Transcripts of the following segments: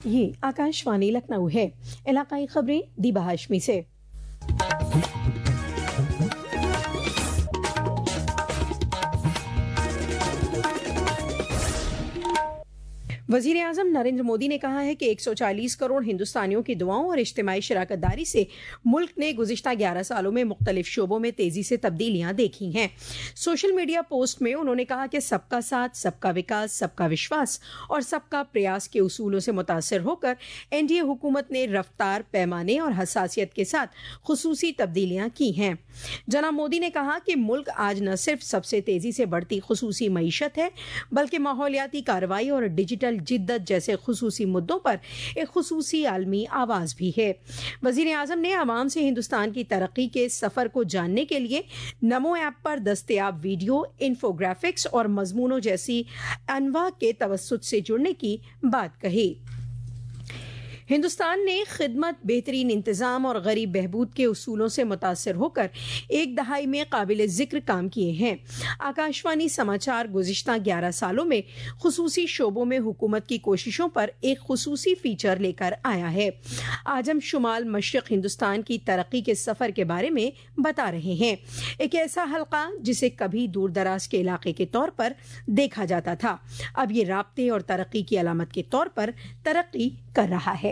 ये आकाशवाणी लखनऊ है। इलाकाई खबरें दीबा हाशमी से। वजीर आजम नरेंद्र मोदी ने कहा है कि 140 करोड़ हिंदुस्तानियों की दुआओं और इज्तिमाई शराकतदारी से मुल्क ने गुज़िश्ता 11 सालों में मुख्तलिफ शोबों में तेजी से तब्दीलियां देखी हैं। सोशल मीडिया पोस्ट में उन्होंने कहा कि सबका साथ, सबका विकास, सबका विश्वास और सबका प्रयास के उसूलों से मुतासर होकर एनडीए हुकूमत ने रफ्तार, पैमाने और हसासियत के साथ खुसूसी तब्दीलियां की हैं। जनाब मोदी ने कहा कि मुल्क आज न सिर्फ सबसे तेजी से बढ़ती खुसूसी मईशत है, बल्कि माहौलियाती कार्रवाई और डिजिटल जिद्दत जैसे खुसूसी मुद्दों पर एक खुसूसी आलमी आवाज भी है। वजीर आजम ने आवाम से हिंदुस्तान की तरक्की के सफर को जानने के लिए नमो ऐप पर दस्तयाब वीडियो, इन्फोग्राफिक्स और मजमूनों जैसी अनवा के तवस्सुत से जुड़ने की बात कही। हिंदुस्तान ने खिदमत, बेहतरीन इंतजाम और गरीब बहबूद के उसूलों से मुतासर होकर एक दहाई में काबिल जिक्र काम किए हैं। आकाशवाणी समाचार गुज़िश्ता 11 सालों में खुसूसी शोबों में हुकूमत की कोशिशों पर एक खुसूसी फीचर लेकर आया है। आज हम शुमाल मशरिक हिंदुस्तान की तरक्की के सफर के बारे में बता रहे हैं। एक ऐसा हल्का जिसे कभी दूर दराज के इलाके के तौर पर देखा जाता था, अब ये राब्ते और तरक्की की अलामत के तौर पर तरक्की कर रहा है।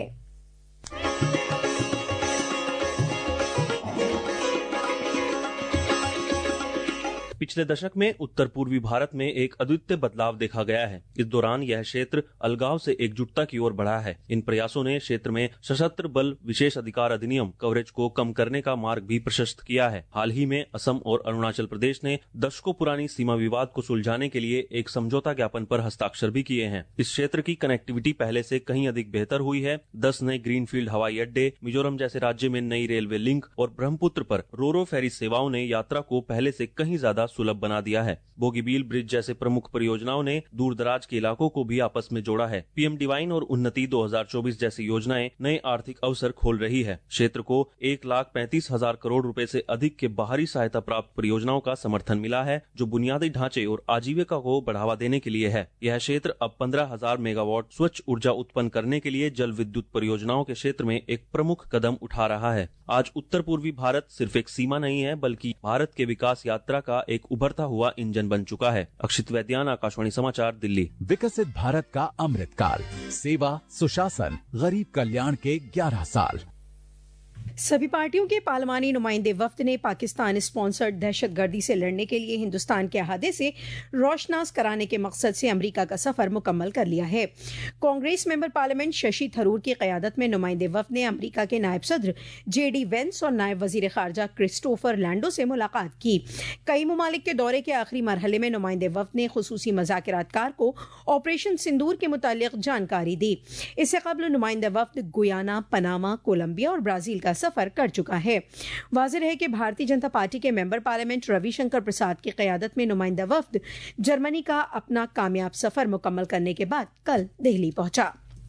पिछले दशक में उत्तर पूर्वी भारत में एक अद्वितीय बदलाव देखा गया है। इस दौरान यह क्षेत्र अलगाव से एकजुटता की ओर बढ़ा है। इन प्रयासों ने क्षेत्र में सशस्त्र बल विशेष अधिकार अधिनियम कवरेज को कम करने का मार्ग भी प्रशस्त किया है। हाल ही में असम और अरुणाचल प्रदेश ने दशकों पुरानी सीमा विवाद को सुलझाने के लिए एक समझौता ज्ञापन पर हस्ताक्षर भी किए हैं। इस क्षेत्र की कनेक्टिविटी पहले से कहीं अधिक बेहतर हुई है। 10 नए ग्रीनफील्ड हवाई अड्डे, मिजोरम जैसे राज्य में नई रेलवे लिंक और ब्रह्मपुत्र पर रोरो फेरी सेवाओं ने यात्रा को पहले से कहीं ज्यादा सुलभ बना दिया है। बोगीबील ब्रिज जैसे प्रमुख परियोजनाओं ने दूर दराज के इलाकों को भी आपस में जोड़ा है। पीएम डिवाइन और उन्नति 2024 जैसी योजनाएं नए आर्थिक अवसर खोल रही है। क्षेत्र को 1,35,000 करोड़ रुपए से अधिक के बाहरी सहायता प्राप्त परियोजनाओं का समर्थन मिला है, जो बुनियादी ढांचे और आजीविका को बढ़ावा देने के लिए है। यह क्षेत्र अब 15,000 मेगावाट स्वच्छ ऊर्जा उत्पन्न करने के लिए जल विद्युत परियोजनाओं के क्षेत्र में एक प्रमुख कदम उठा रहा है। आज उत्तर पूर्वी भारत सिर्फ एक सीमा नहीं है, बल्कि भारत के विकास यात्रा का एक उभरता हुआ इंजन बन चुका है। अक्षित वैद्यान, आकाशवाणी समाचार, दिल्ली। विकसित भारत का अमृतकाल, सेवा, सुशासन, गरीब कल्याण के 11 साल। सभी पार्टियों के पार्लिमानी नुमाइंदे वफ्द ने पाकिस्तान स्पॉन्सर्ड दहशतगर्दी से लड़ने के लिए हिंदुस्तान के अहादे से रोशनास कराने के मकसद से अमेरिका का सफर मुकम्मल कर लिया है। कांग्रेस मेंबर पार्लियामेंट शशि थरूर की क़यादत में नुमाइंदे वफ्द ने अमेरिका के नायब सदर जेडी वेंस और नायब वजीर खारजा क्रिस्टोफर लैंडो से मुलाकात की। कई ममालिक के दौरे के आखिरी मरहले में नुमाइंदे वफ्द ने खुसूसी मुज़ाकिरातकार को ऑपरेशन सिंदूर के मुतालिक जानकारी दी। इससे कबल नुमाइंदा वफ्द गुयाना, पनामा, कोलंबिया और ब्राजील का सफर कर चुका है। वाज़ेह है कि भारतीय जनता पार्टी के मेंबर पार्लियामेंट रविशंकर प्रसाद की क़यादत में नुमाइंदा वफ्द जर्मनी का अपना कामयाब सफर मुकम्मल करने के बाद कल दिल्ली पहुंचा।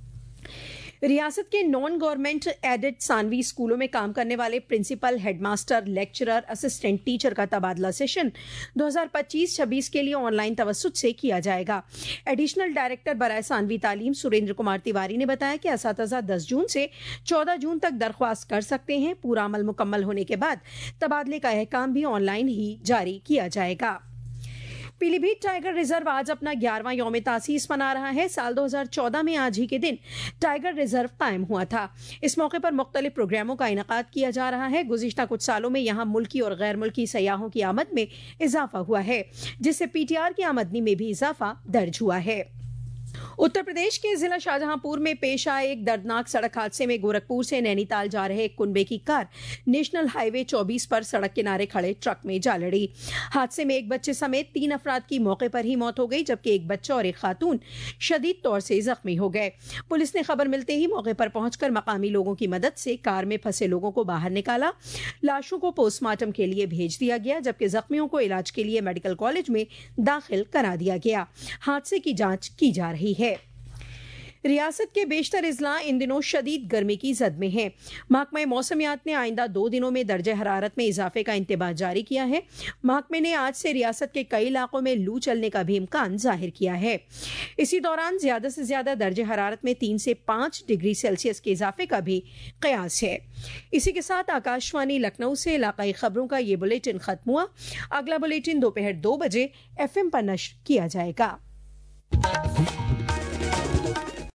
रियासत के नॉन गवर्नमेंट एडेड सानवी स्कूलों में काम करने वाले principal, headmaster, lecturer, assistant teacher का तबादला सेशन 2025-26 के लिए ऑनलाइन तवस्सुत से किया जाएगा। एडिशनल डायरेक्टर बराए सानवी तालीम सुरेंद्र कुमार तिवारी ने बताया कि असातिज़ा 10 जून से 14 जून तक दरख्वास्त कर सकते हैं। पूरा अमल मुकम्मल होने के बाद तबादले का अहकाम भी ऑनलाइन ही जारी किया जाएगा। पीलीभीत टाइगर रिजर्व आज अपना 11वां यौम तासीस मना रहा है। साल 2014 में आज ही के दिन टाइगर रिजर्व कायम हुआ था। इस मौके पर मुख्तलिफ प्रोग्रामों का इनेकाद किया जा रहा है। गुज़िश्ता कुछ सालों में यहाँ मुल्की और गैर मुल्की सयाहों की आमद में इजाफा हुआ है, जिससे पीटीआर की आमदनी में भी इजाफा दर्ज हुआ है। उत्तर प्रदेश के जिला शाहजहांपुर में पेश आए एक दर्दनाक सड़क हादसे में गोरखपुर से नैनीताल जा रहे एक कुनबे की कार नेशनल हाईवे 24 पर सड़क किनारे खड़े ट्रक में जा लड़ी। हादसे में एक बच्चे समेत 3 अफराद की मौके पर ही मौत हो गई, जबकि एक बच्चा और एक खातून शदीद तौर से जख्मी हो गए। पुलिस ने खबर मिलते ही मौके पर पहुंचकर मकामी लोगों की मदद से कार में फंसे लोगों को बाहर निकाला। लाशों को पोस्टमार्टम के लिए भेज दिया गया, जबकि जख्मियों को इलाज के लिए मेडिकल कॉलेज में दाखिल करा दिया गया। हादसे की जांच की जा रही है। रियासत के बेशतर इजला इन दिनों शदीद गर्मी की जद में है। महकमा मौसमियात ने आइंदा 2 दिनों में दर्जे हरारत में इजाफे का इंतबाह जारी किया है। महकमे ने आज से रियासत के कई इलाकों में लू चलने का भी इम्कान जाहिर किया है। इसी दौरान ज्यादा से ज्यादा दर्जे हरारत में 3 से 5 डिग्री सेल्सियस के इजाफे का भी कयास है। इसी के साथ आकाशवाणी लखनऊ से इलाकाई खबरों का ये बुलेटिन खत्म हुआ। अगला बुलेटिन दोपहर 2 बजे FM पर नश्र किया जाएगा।